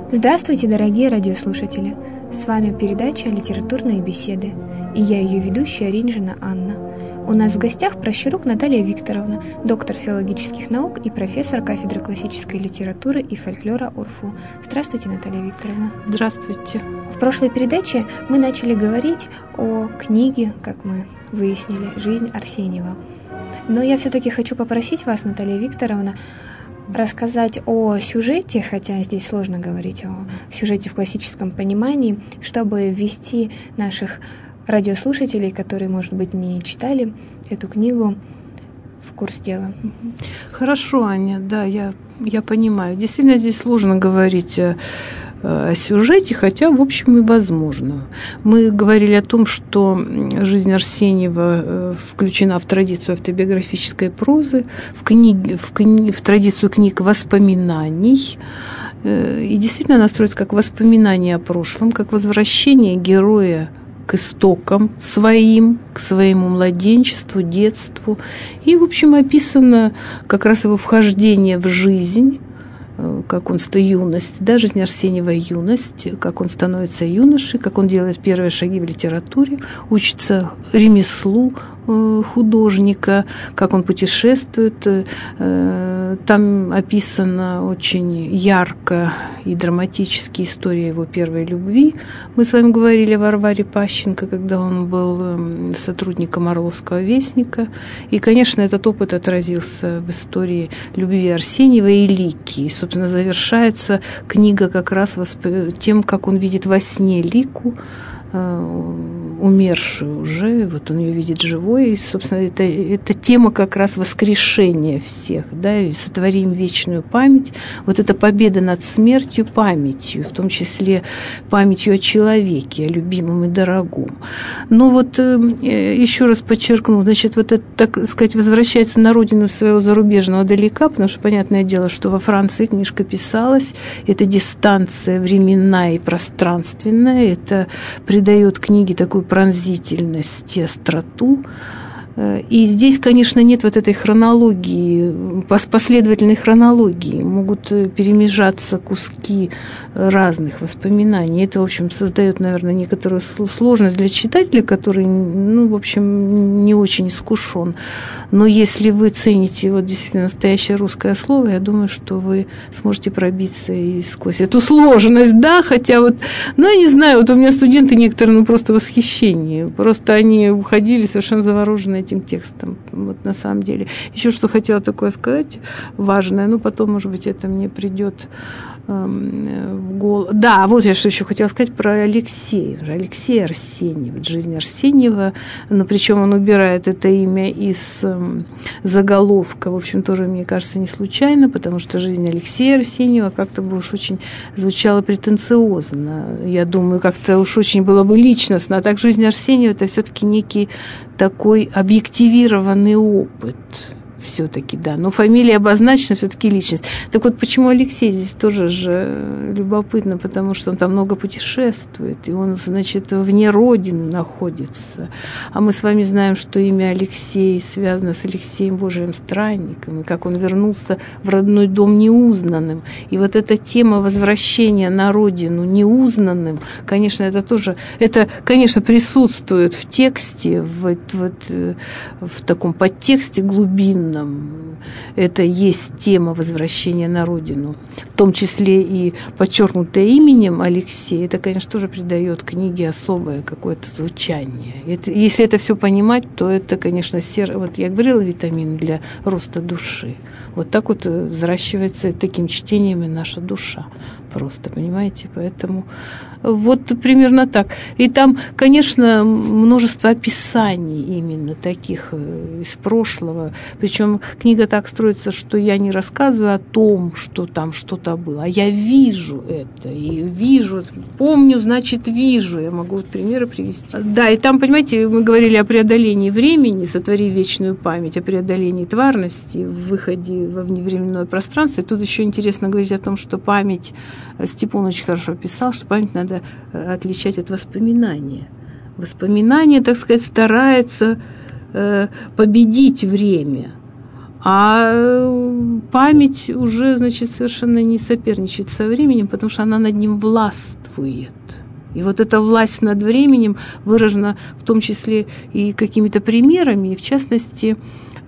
Здравствуйте, дорогие радиослушатели! С вами передача «Литературные беседы» и я ее ведущая Ринжина Анна. У нас в гостях пращурук Наталья Викторовна, доктор филологических наук и профессор кафедры классической литературы и фольклора УрФУ. Здравствуйте, Наталья Викторовна. Здравствуйте. В прошлой передаче мы начали говорить о книге, как мы выяснили, «Жизнь Арсеньева». Но я все-таки хочу попросить вас, Наталья Викторовна, рассказать о сюжете, хотя здесь сложно говорить о сюжете в классическом понимании, чтобы ввести наших радиослушателей, которые, может быть, не читали эту книгу, в курс дела. Хорошо, Аня, да, я понимаю. Действительно, здесь сложно говорить о сюжете, хотя, в общем, и возможно. Мы говорили о том, что жизнь Арсеньева включена в традицию автобиографической прозы, в традицию книг воспоминаний. И действительно она строится как воспоминание о прошлом, как возвращение героя к истокам своим, к своему младенчеству, детству. И, в общем, описано как раз его вхождение в жизнь, как он юность, да, жизнь Арсеньева юность, как он становится юношей, как он делает первые шаги в литературе, учится ремеслу художника, как он путешествует. Там описана очень ярко и драматически история его первой любви. Мы с вами говорили о Варваре Пащенко, когда он был сотрудником «Орловского вестника». И, конечно, этот опыт отразился в истории любви Арсеньева и Лики. И, собственно, завершается книга как раз тем, как он видит во сне Лику, умершую уже, вот он ее видит живой, и, собственно, это тема как раз воскрешения всех, да, и сотворим вечную память, вот эта победа над смертью памятью, в том числе памятью о человеке, о любимом и дорогом. Но вот еще раз подчеркну, значит, вот это, так сказать, возвращается на родину своего зарубежного далека, потому что, понятное дело, что во Франции книжка писалась, это дистанция временная и пространственная, это придает книге такую пронзительность и остроту. И здесь, конечно, нет вот этой хронологии, последовательной хронологии. Могут перемежаться куски разных воспоминаний. Это, в общем, создает, наверное, некоторую сложность для читателя, который, в общем, не очень искушен. Но если вы цените вот действительно настоящее русское слово, я думаю, что вы сможете пробиться и сквозь эту сложность, да, хотя вот, я не знаю, вот у меня студенты некоторые, просто в восхищении. Просто они уходили совершенно завороженные этим текстом, вот на самом деле. Еще что хотела такое сказать важное, потом, может быть, это мне придет в голову. Да, вот я что еще хотела сказать про Алексея. Алексей Арсеньев, жизнь Арсеньева, но причем он убирает это имя из заголовка, в общем, тоже, мне кажется, не случайно, потому что жизнь Алексея Арсеньева как-то бы уж очень звучала претенциозно. Я думаю, как-то уж очень было бы личностно. А так жизнь Арсеньева – это все-таки некий такой объективированный опыт. Все-таки, да. Но фамилия обозначена, все-таки личность. Так вот, почему Алексей здесь тоже же любопытно, потому что он там много путешествует, и он, значит, вне родины находится. А мы с вами знаем, что имя Алексей связано с Алексеем Божиим Странником, и как он вернулся в родной дом неузнанным. И вот эта тема возвращения на родину неузнанным, конечно, это тоже, это, конечно, присутствует в тексте, в таком подтексте глубинном. Это есть тема возвращения на родину, в том числе и подчеркнутая именем Алексея. Это, конечно, тоже придает книге особое какое-то звучание. Если это все понимать, то это, конечно, вот я говорила, витамин для роста души. Вот так вот взращивается таким чтением и наша душа. Просто, понимаете? Поэтому вот примерно так. И там, конечно, множество описаний именно таких из прошлого. Причем книга так строится, что я не рассказываю о том, что там что-то было, а я вижу это. И вижу, помню, значит, вижу. Я могу вот примеры привести. Да, и там, понимаете, мы говорили о преодолении времени, сотвори вечную память, о преодолении тварности, в выходе во вневременное пространство. И тут еще интересно говорить о том, что память, Степан очень хорошо писал, что память надо отличать от воспоминания. Воспоминание, так сказать, старается победить время, А память уже, значит, совершенно не соперничает со временем, потому что она над ним властвует. И вот эта власть над временем выражена в том числе и какими-то примерами, и в частности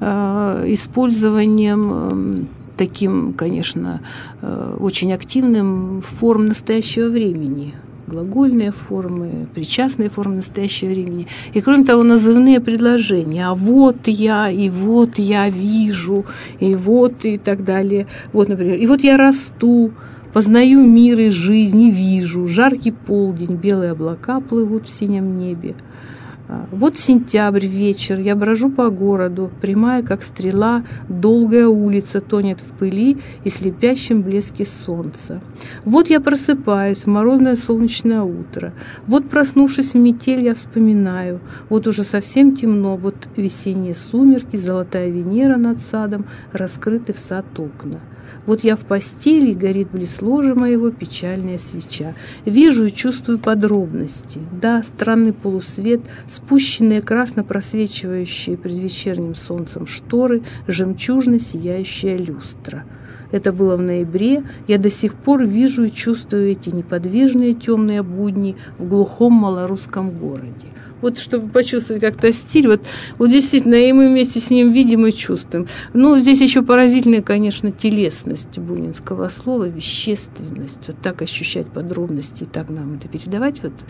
использованием таким, конечно, очень активным форм настоящего времени. Глагольные формы, причастные формы настоящего времени. И, кроме того, назывные предложения. А вот я, и вот я вижу, и вот и так далее. Вот, например, и вот я расту, познаю мир и жизнь, и вижу. Жаркий полдень, белые облака плывут в синем небе. Вот сентябрь, вечер, я брожу по городу, прямая, как стрела, долгая улица тонет в пыли и слепящем блеске солнца. Вот я просыпаюсь в морозное солнечное утро. Вот, проснувшись в метель, я вспоминаю. Вот уже совсем темно, вот весенние сумерки, золотая Венера над садом, раскрыты в сад окна. Вот я в постели, горит близ ложа моего печальная свеча. Вижу и чувствую подробности. Да, странный полусвет, спущенные красно просвечивающие предвечерним солнцем шторы, жемчужно сияющая люстра. Это было в ноябре. Я до сих пор вижу и чувствую эти неподвижные темные будни в глухом малорусском городе. Вот чтобы почувствовать как-то стиль, вот действительно, и мы вместе с ним видим и чувствуем. Ну, здесь еще поразительная, конечно, телесность бунинского слова, вещественность, вот так ощущать подробности и так нам это передавать вот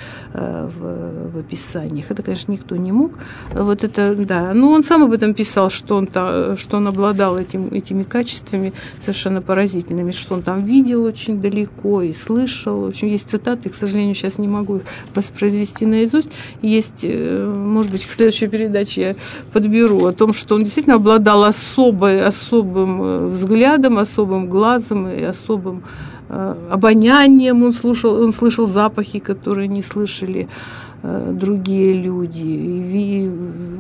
в описаниях. Это, конечно, никто не мог. Вот это, да. Ну, он сам об этом писал, что он обладал этими качествами совершенно поразительными, что он там видел очень далеко и слышал. В общем, есть цитаты, к сожалению, сейчас не могу их воспроизвести наизусть. Есть, может быть, к следующей передаче я подберу о том, что он действительно обладал особым взглядом, особым глазом и особым обонянием. Он слышал запахи, которые не слышали другие люди.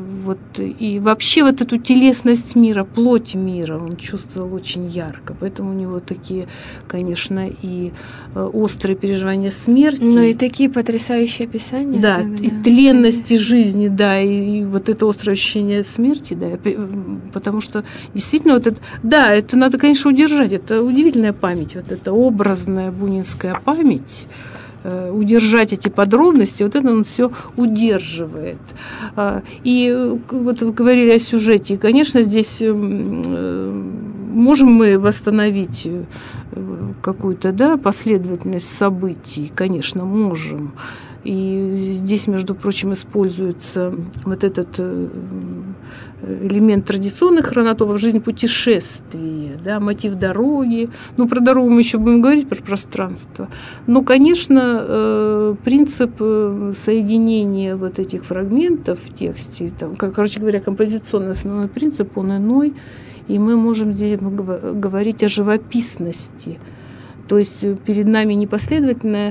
И вообще вот эту телесность мира, плоть мира он чувствовал очень ярко. Поэтому у него такие, конечно, и острые переживания смерти. Ну и такие потрясающие описания. Да, и тленности жизни, да, и вот это острое ощущение смерти, да, потому что действительно вот это, да, это надо, конечно, удержать. Это удивительная память, вот эта образная бунинская память. Удержать эти подробности, вот это он все удерживает. И вот вы говорили о сюжете, и, конечно, здесь можем мы восстановить какую-то, да, последовательность событий, конечно, можем. И здесь, между прочим, используется вот этот элемент традиционных хронотопов, жизнь путешествия, да, мотив дороги. Ну, про дорогу мы еще будем говорить, про пространство. Но, конечно, принцип соединения вот этих фрагментов в тексте, там, короче говоря, композиционный основной принцип, он иной, и мы можем здесь говорить о живописности. То есть перед нами непоследовательность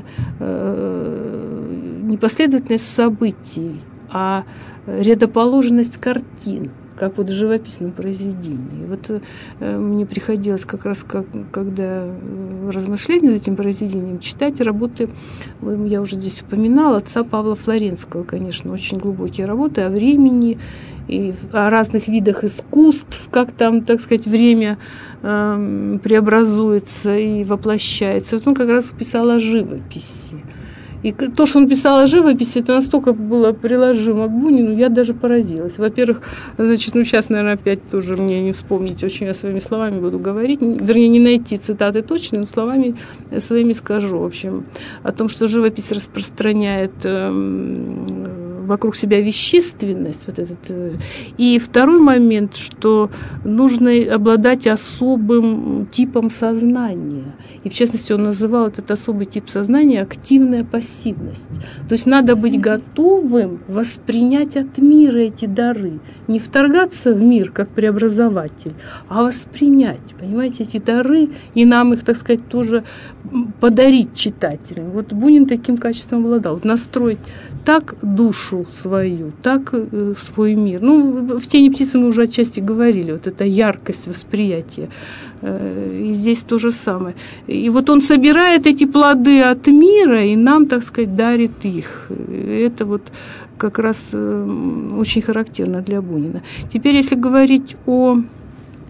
событий, а рядоположенность картин, как вот в живописном произведении. Вот мне приходилось как раз, когда размышлять над этим произведением, читать работы, я уже здесь упоминала, отца Павла Флоренского, конечно, очень глубокие работы о времени и о разных видах искусств, как там, так сказать, время преобразуется и воплощается. Вот он как раз писал о живописи. И то, что он писал о живописи, это настолько было приложимо к Бунину, я даже поразилась. Во-первых, значит, сейчас, наверное, опять тоже мне не вспомнить, очень я своими словами буду говорить, вернее, не найти цитаты точные, но словами своими скажу, в общем, о том, что живопись распространяет вокруг себя вещественность. Вот этот. И второй момент, что нужно обладать особым типом сознания. И в частности, он называл этот особый тип сознания активная пассивность. То есть надо быть готовым воспринять от мира эти дары. Не вторгаться в мир как преобразователь, а воспринять, понимаете, эти дары и нам их, так сказать, тоже подарить читателям. Вот Бунин таким качеством обладал. Вот настроить так душу свою, так свой мир. Ну, в «Тени птицы» мы уже отчасти говорили, вот эта яркость восприятия. И здесь то же самое. И вот он собирает эти плоды от мира и нам, так сказать, дарит их. Это вот как раз очень характерно для Бунина. Теперь, если говорить о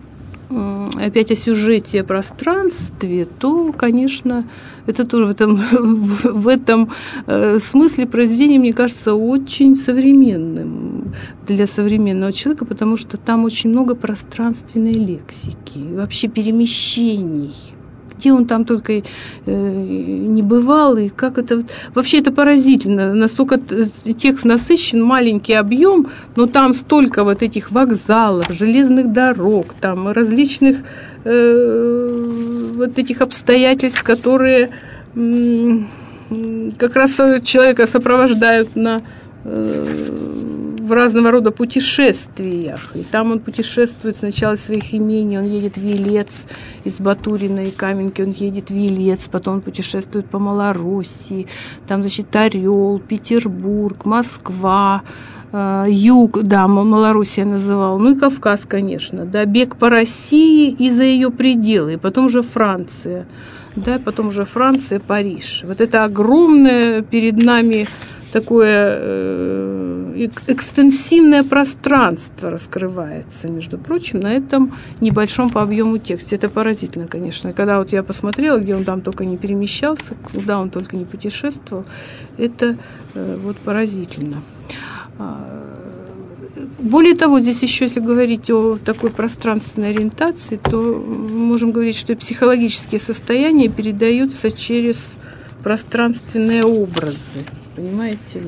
опять о сюжете, о пространстве, то, конечно, это тоже в этом смысле произведение, мне кажется, очень современным для современного человека, потому что там очень много пространственной лексики, вообще перемещений. Где он там только не бывал, и как это... Вообще это поразительно. Настолько текст насыщен, маленький объем, но там столько вот этих вокзалов, железных дорог, там различных вот этих обстоятельств, которые как раз человека сопровождают в разного рода путешествиях. И там он путешествует сначала из своих имений, он едет в Елец, из Батурина и Каменки он едет в Елец, потом он путешествует по Малороссии, там, значит, Орел, Петербург, Москва, Юг, да, Малороссия называл, ну и Кавказ, конечно, да, бег по России и за ее пределы, и потом уже Франция, да, потом уже Франция, Париж. Вот это огромное перед нами такое экстенсивное пространство раскрывается, между прочим, на этом небольшом по объему тексте. Это поразительно, конечно. Когда вот я посмотрела, где он там только не перемещался, куда он только не путешествовал, это вот поразительно. Более того, здесь еще, если говорить о такой пространственной ориентации, то мы можем говорить, что и психологические состояния передаются через пространственные образы. Понимаете,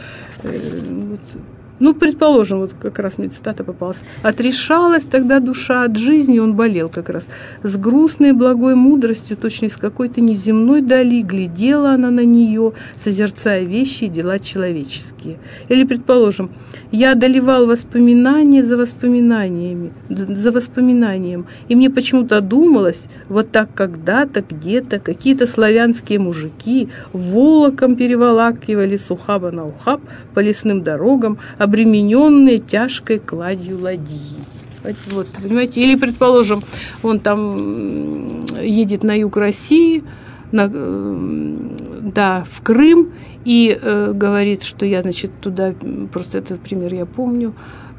ну, предположим, вот как раз мне цитата попалась. «Отрешалась тогда душа от жизни», он болел как раз, «с грустной благой мудростью, точно из какой-то неземной дали, глядела она на нее, созерцая вещи и дела человеческие». Или, предположим, «я одолевал воспоминания за воспоминанием, и мне почему-то думалось, вот так когда-то, где-то какие-то славянские мужики волоком переволакивали с ухаба на ухаб по лесным дорогам, обремененные тяжкой кладью ладьи». Вот, понимаете? Или, предположим, он там едет на юг России, в Крым, и говорит, что я, значит, туда, просто этот пример я помню,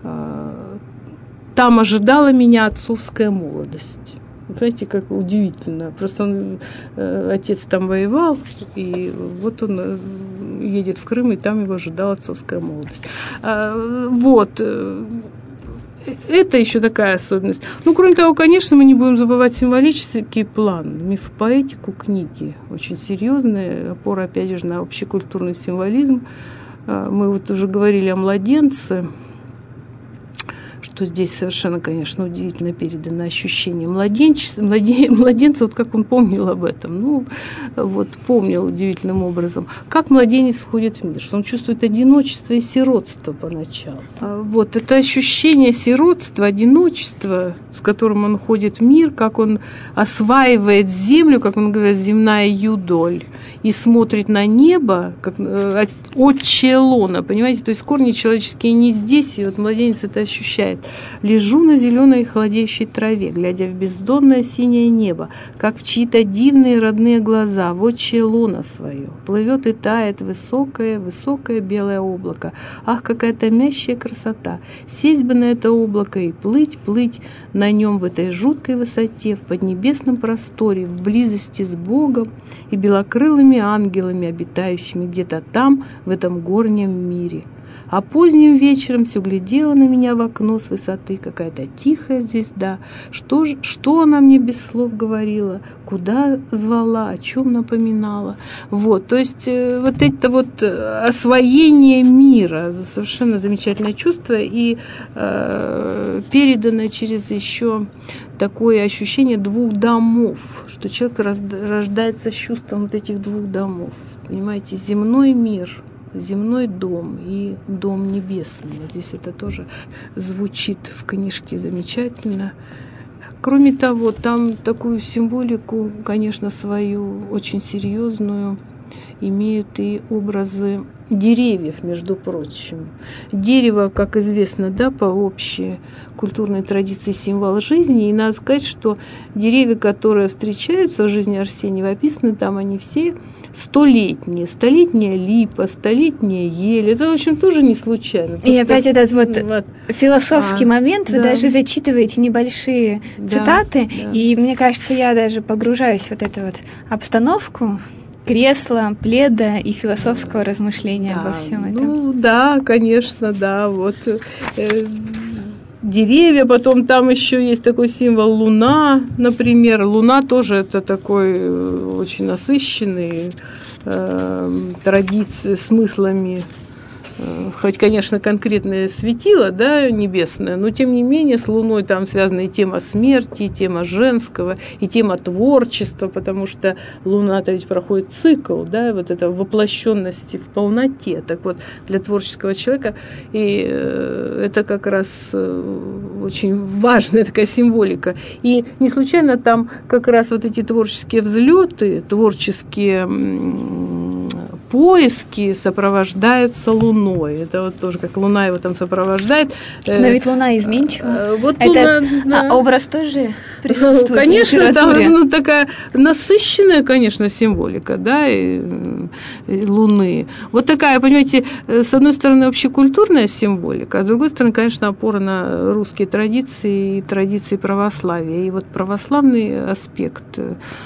там ожидала меня отцовская молодость. Знаете, как удивительно. Просто отец там воевал, и вот он едет в Крым, и там его ожидала отцовская молодость. Вот. Это еще такая особенность. Ну, кроме того, конечно, мы не будем забывать символический план, мифопоэтику книги. Очень серьезная опора, опять же, на общекультурный символизм. Мы вот уже говорили о младенце, что здесь совершенно, конечно, удивительно передано ощущение младенца, вот как он помнил об этом, ну, вот помнил удивительным образом, как младенец входит в мир, что он чувствует одиночество и сиротство поначалу. Вот это ощущение сиротства, одиночества, с которым он входит в мир, как он осваивает землю, как он говорит, земная юдоль, и смотрит на небо, как отчее лоно, понимаете, то есть корни человеческие не здесь, и вот младенец это ощущает. Лежу на зеленой холодеющей траве, глядя в бездонное синее небо, как в чьи-то дивные родные глаза, в отчее лоно свое. Плывет и тает высокое белое облако. Ах, какая томящая красота! Сесть бы на это облако и плыть на нем в этой жуткой высоте, в поднебесном просторе, в близости с Богом и белокрылыми ангелами, обитающими где-то там, в этом горнем мире. А поздним вечером все глядела на меня в окно с высоты какая-то тихая звезда. Что она мне без слов говорила, куда звала, о чем напоминала. Вот, то есть вот это вот освоение мира, совершенно замечательное чувство, и передано через еще такое ощущение двух домов, что человек рождается с чувством вот этих двух домов. Понимаете, земной мир, земной дом и дом небесный. Вот здесь это тоже звучит в книжке замечательно. Кроме того, там такую символику, конечно, свою очень серьезную имеют и образы деревьев, между прочим. Дерево, как известно, да, по общей культурной традиции символ жизни. И надо сказать, что деревья, которые встречаются в жизни Арсеньева, описаны там, они все столетняя липа, столетняя ель. Это, в общем, тоже не случайно. И опять этот вот философский момент, вы даже зачитываете небольшие цитаты, и мне кажется, я даже погружаюсь в вот эту вот обстановку кресла, пледа и философского размышления обо всем этом. Ну да, конечно, да. Вот деревья, потом там еще есть такой символ луна, например. Луна тоже это такой очень насыщенный традиции, смыслами. Хоть, конечно, конкретное светило, да, небесное, но, тем не менее, с Луной там связана и тема смерти, и тема женского, и тема творчества, потому что Луна-то ведь проходит цикл, да, вот это воплощенности в полноте. Так вот, для творческого человека и это как раз очень важная такая символика. И не случайно там как раз вот эти творческие взлеты, творческие поиски сопровождаются Луной. Это вот тоже как Луна его там сопровождает. Но ведь Луна изменчива. Вот этот образ тоже присутствует конечно, в литературе. Там такая насыщенная, конечно, символика, да, и Луны. Вот такая, понимаете, с одной стороны, общекультурная символика, а с другой стороны, конечно, опора на русские традиции и традиции православия. И вот православный аспект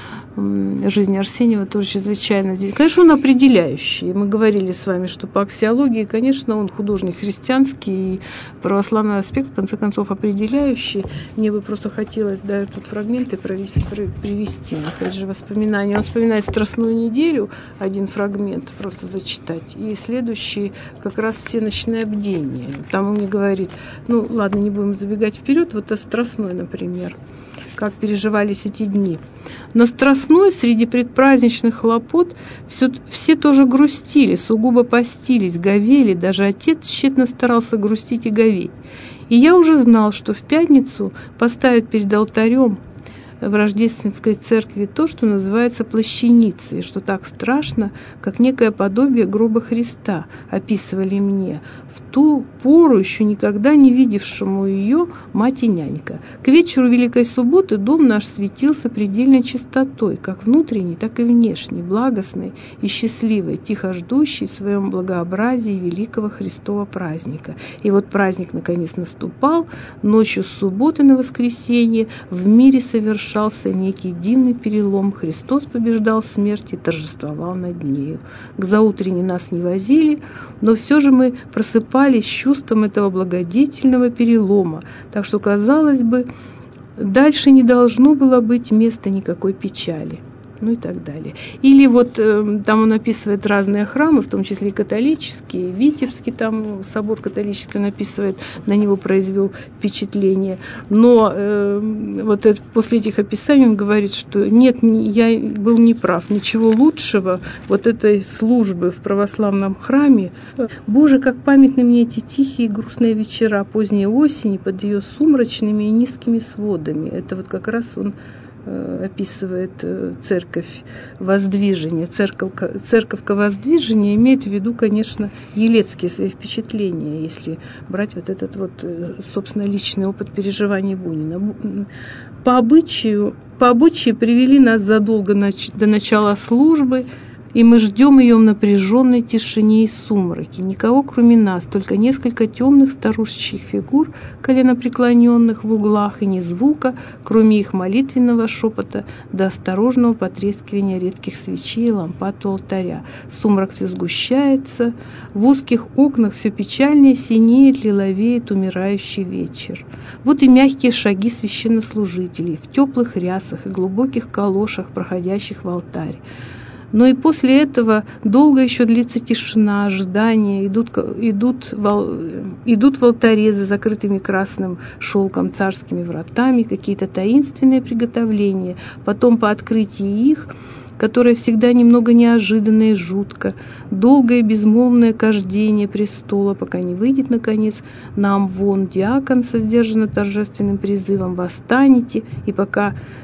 жизни Арсеньева тоже чрезвычайно здесь. Конечно, он определяющий. Мы говорили с вами, что по аксиологии, конечно, он художник христианский, и православный аспект, в конце концов, определяющий. Мне бы просто хотелось, да, тут фрагменты привести, опять же, воспоминания. Он вспоминает Страстную неделю, один фрагмент просто зачитать, и следующий как раз всеночное бдение. Там он мне говорит, ну, ладно, не будем забегать вперед, вот о Страстной, например, как переживались эти дни. На Страстной среди предпраздничных хлопот все тоже грустили, сугубо постились, говели, даже отец тщетно старался грустить и говеть. И я уже знал, что в пятницу поставят перед алтарем в Рождественской церкви то, что называется плащаницей, что так страшно, как некое подобие гроба Христа, описывали мне, в ту пору еще никогда не видевшему ее мать и нянька. К вечеру Великой Субботы дом наш светился предельной чистотой, как внутренней, так и внешней, благостной и счастливой, тихо ждущей в своем благообразии великого Христова праздника. И вот праздник наконец наступал, ночью с субботы на воскресенье в мире совершался некий дивный перелом. Христос побеждал смерть и торжествовал над нею. К заутренне нас не возили, но все же мы просыпались с чувством этого благодетельного перелома. Так что, казалось бы, дальше не должно было быть места никакой печали. Ну и так далее. Или вот там он описывает разные храмы, в том числе и католические, Витебский, там собор католический он описывает, на него произвел впечатление. Но вот после этих описаний он говорит, что нет, я был неправ, ничего лучшего вот этой службы в православном храме. Боже, как памятны мне эти тихие и грустные вечера поздней осени под ее сумрачными и низкими сводами. Это вот как раз он описывает церковь Воздвижения. Церковка Воздвижения имеет в виду, конечно, елецкие свои впечатления, если брать вот этот вот, собственно, личный опыт переживания Бунина. По обычаю привели нас задолго до начала службы, и мы ждем ее в напряженной тишине и сумраке. Никого, кроме нас, только несколько темных старушечьих фигур, коленопреклоненных в углах, и ни звука, кроме их молитвенного шепота до осторожного потрескивания редких свечей и лампад у алтаря. Сумрак все сгущается, в узких окнах все печальнее синеет, лиловеет умирающий вечер. Вот и мягкие шаги священнослужителей в теплых рясах и глубоких калошах, проходящих в алтарь. Но и после этого долго еще длится тишина, ожидание, идут в алтаре за закрытыми красным шелком царскими вратами какие-то таинственные приготовления. Потом по открытии их, которое всегда немного неожиданно и жутко, долгое безмолвное кождение престола, пока не выйдет, наконец, нам вон диакон со сдержанно торжественным призывом «Восстанете», и пока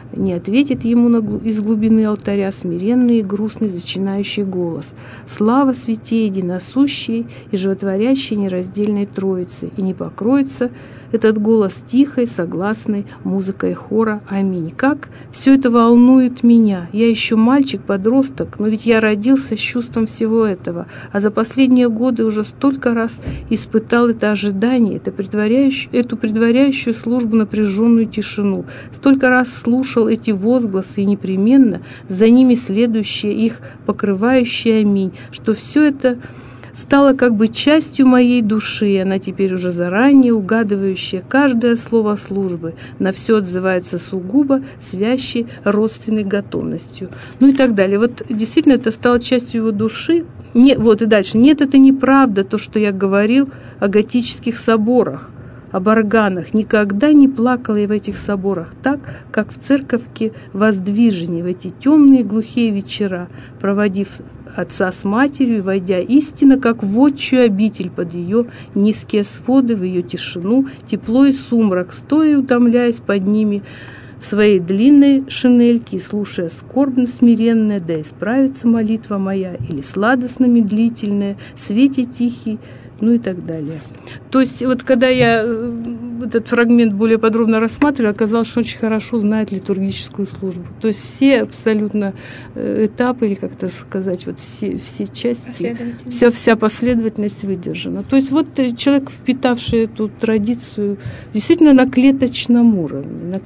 не ответит ему из глубины алтаря смиренный и грустный зачинающий голос. Слава святей единосущей и животворящей нераздельной Троицы, и не покроется этот голос тихой, согласной музыкой хора «Аминь». Как все это волнует меня. Я еще мальчик-подросток, но ведь я родился с чувством всего этого, а за последние годы уже столько раз испытал это ожидание, эту предваряющую службу напряженную тишину, столько раз слушал эти возгласы и непременно за ними следующее их покрывающее «Аминь», что все это стала как бы частью моей души, и она теперь уже заранее угадывающая каждое слово службы, на все отзывается сугубо с вящей родственной готовностью. Ну и так далее. Вот действительно это стало частью его души. Вот и дальше. Нет, это неправда, то, что я говорил о готических соборах, об органах. Никогда не плакала я в этих соборах так, как в церковке Воздвижения, в эти темные глухие вечера, проводив отца с матерью, войдя истинно, как в отчую обитель под ее низкие своды, в ее тишину, тепло и сумрак, стоя и утомляясь под ними в своей длинной шинельке и слушая скорбно смиренное, да исправится молитва моя, или сладостно медлительная, свете тихий, ну и так далее. То есть вот когда я этот фрагмент более подробно рассматривала, оказалось, что он очень хорошо знает литургическую службу. То есть все абсолютно этапы, или как-то сказать, вот все части, вся последовательность выдержана. То есть вот человек, впитавший эту традицию действительно на клеточном уровне.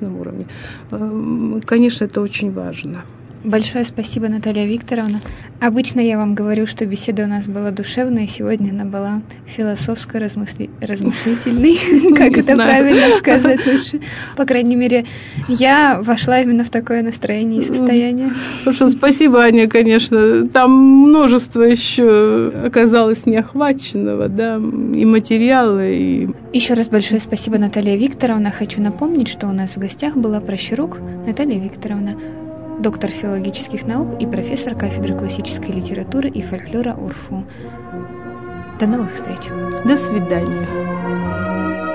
Конечно, это очень важно. Большое спасибо, Наталья Викторовна. Обычно я вам говорю, что беседа у нас была душевная, сегодня она была философско-размышлительной, как это правильно сказать лучше. По крайней мере, я вошла именно в такое настроение и состояние. Хорошо, спасибо, Аня, конечно. Там множество еще оказалось неохваченного, да, и материала, и... Еще раз большое спасибо, Наталья Викторовна. Хочу напомнить, что у нас в гостях была Прощерук Наталья Викторовна, доктор филологических наук и профессор кафедры классической литературы и фольклора УрФУ. До новых встреч. До свидания.